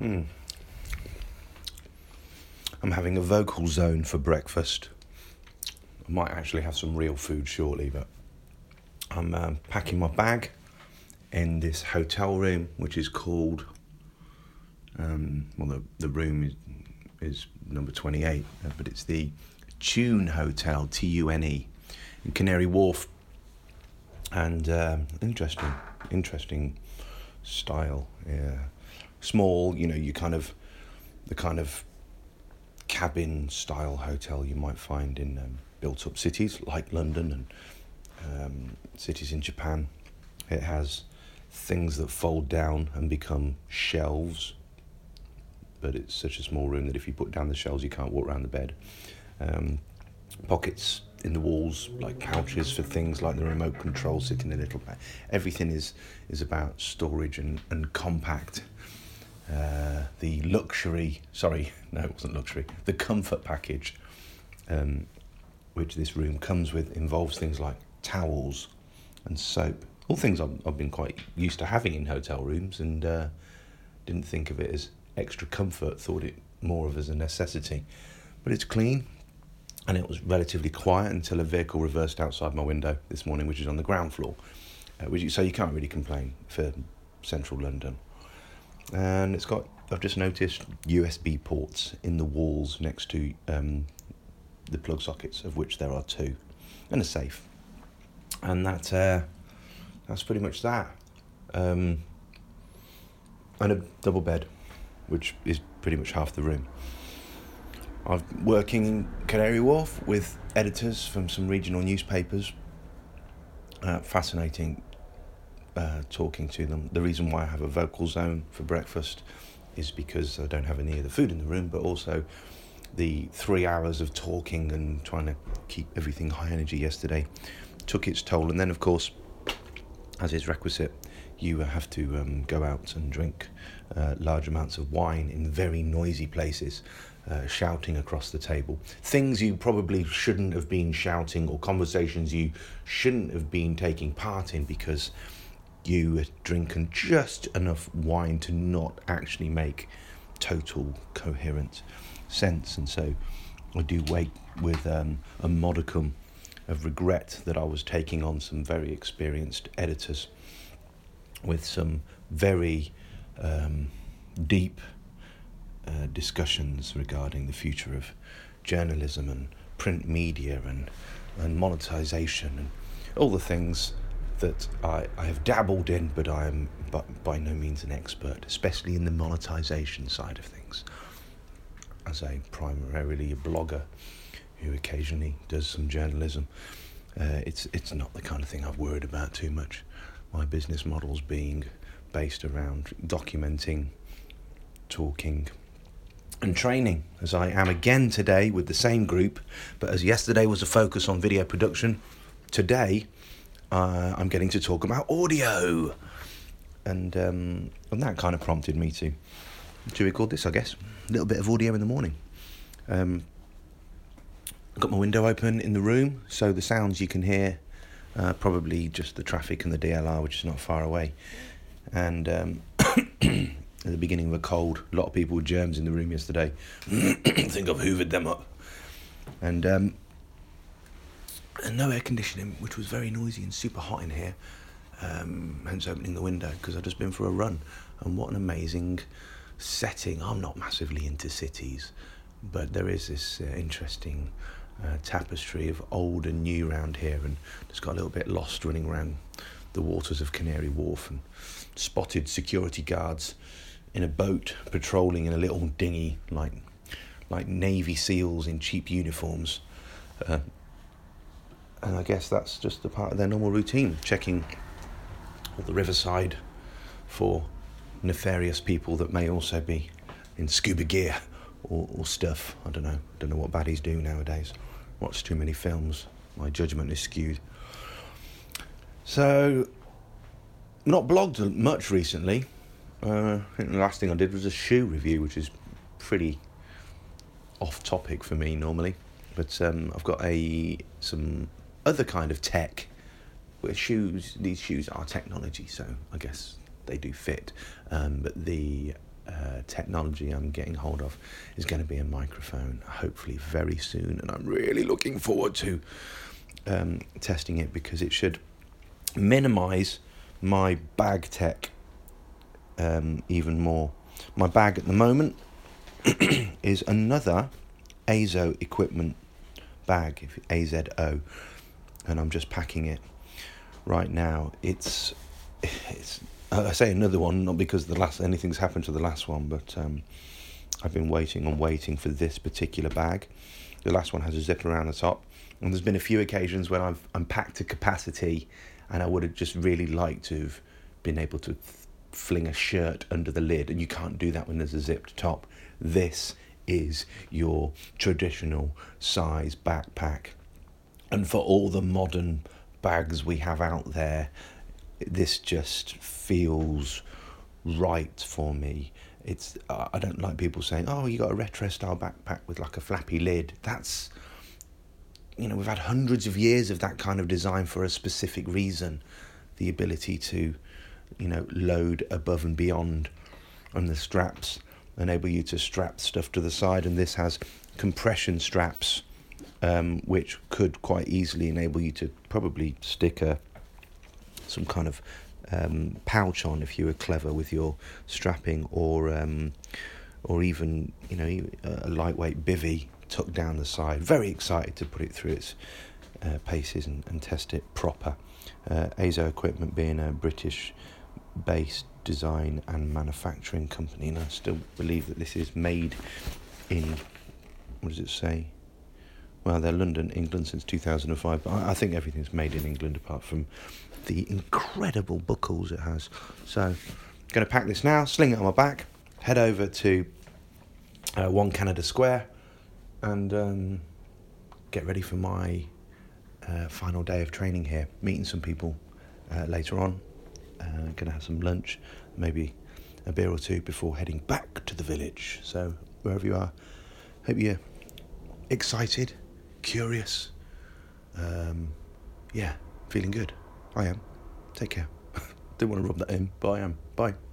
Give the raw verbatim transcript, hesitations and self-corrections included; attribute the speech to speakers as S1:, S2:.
S1: Hmm. I'm having a vocal zone for breakfast. I might actually have some real food shortly, but I'm um, packing my bag in this hotel room, which is called, um, well, the, the room is, is number twenty-eight, uh, but it's the Tune Hotel, T U N E, in Canary Wharf. And um, interesting, interesting style. Yeah, small. You know, you kind of the kind of cabin style hotel you might find in um, built up cities like London and um, cities in Japan. It has things that fold down and become shelves, but it's such a small room that if you put down the shelves you can't walk around the bed. Um, pockets in the walls, like pouches for things like the remote control sit in a little bag. Everything is is about storage and, and compact. Uh, the luxury, sorry, no, it wasn't luxury. The comfort package, um, which this room comes with, involves things like towels and soap. All things I've, I've been quite used to having in hotel rooms, and uh, didn't think of it as extra comfort. Thought it more of as a necessity. But it's clean, and it was relatively quiet until a vehicle reversed outside my window this morning, which is on the ground floor. Uh, which, so you can't really complain for central London. And it's got, I've just noticed, U S B ports in the walls next to um, the plug sockets, of which there are two, and a safe. And that uh, that's pretty much that. Um, and a double bed, which is pretty much half the room. I'm working in Canary Wharf with editors from some regional newspapers. Uh, fascinating. Uh, talking to them. The reason why I have a vocal zone for breakfast is because I don't have any of the food in the room, but also the three hours of talking and trying to keep everything high energy yesterday took its toll. And then, of course, as is requisite, you have to um, go out and drink uh, large amounts of wine in very noisy places, uh, shouting across the table. Things you probably shouldn't have been shouting, or conversations you shouldn't have been taking part in, because you had drinking just enough wine to not actually make total coherent sense. And so I do wait with um, a modicum of regret that I was taking on some very experienced editors with some very um, deep uh, discussions regarding the future of journalism and print media and, and monetization and all the things that I, I have dabbled in, but I am but by no means an expert, especially in the monetization side of things. As a primarily a blogger who occasionally does some journalism, uh, it's it's not the kind of thing I've worried about too much. My business model's being based around documenting, talking, and training, as I am again today with the same group. But as yesterday was a focus on video production, today Uh, I'm getting to talk about audio, and um, and that kind of prompted me to to record this, I guess. A little bit of audio in the morning. Um, I've got my window open in the room, so the sounds you can hear, uh, probably just the traffic and the D L R, which is not far away. And um, at the beginning of a cold, a lot of people with germs in the room yesterday. I think I've hoovered them up. And um, and no air conditioning, which was very noisy and super hot in here, um, hence opening the window, because I've just been for a run. And what an amazing setting. I'm not massively into cities, but there is this uh, interesting uh, tapestry of old and new around here, and just got a little bit lost running around the waters of Canary Wharf and spotted security guards in a boat patrolling in a little dinghy, like like Navy SEALs in cheap uniforms. Uh, And I guess that's just a part of their normal routine, checking all the riverside for nefarious people that may also be in scuba gear or, or stuff. I don't know. I don't know what baddies do nowadays. Watch too many films. My judgment is skewed. So, not blogged much recently. Uh, I think the last thing I did was a shoe review, which is pretty off topic for me normally. But um, I've got a some other kind of tech where shoes, these shoes are technology, so I guess they do fit. Um, but the uh, technology I'm getting hold of is going to be a microphone, hopefully very soon, and I'm really looking forward to um, testing it, because it should minimise my bag tech um, even more. My bag at the moment is another Azo equipment bag, A Z O, and I'm just packing it right now. It's it's I say another one, not because the last anything's happened to the last one, but um, I've been waiting and waiting for this particular bag. The last one has a zipper around the top, and there's been a few occasions when I've unpacked to capacity, and I would have just really liked to have been able to fling a shirt under the lid, and you can't do that when there's a zipped top. This is your traditional size backpack, and for all the modern bags we have out there, this just feels right for me. It's uh, I don't like people saying, oh, you got a retro style backpack with like a flappy lid. That's, you know, we've had hundreds of years of that kind of design for a specific reason. The ability to, you know, load above and beyond, and the straps enable you to strap stuff to the side, and this has compression straps, um, which could quite easily enable you to probably stick a some kind of um, pouch on if you were clever with your strapping, or um, or even, you know, a lightweight bivvy tucked down the side. Very excited to put it through its uh, paces and, and test it proper. Uh, Azo Equipment being a British-based design and manufacturing company, and I still believe that this is made in, what does it say? Well, they're London, England since two thousand five, but I, I think everything's made in England apart from the incredible buckles it has. So I'm going to pack this now, sling it on my back, head over to uh, One Canada Square, and um, get ready for my uh, final day of training here, meeting some people uh, later on. Uh, going to have some lunch, maybe a beer or two before heading back to the village. So wherever you are, hope you're excited, curious, um, yeah, feeling good. I am. Take care. Didn't want to rub that in, but I am. Bye.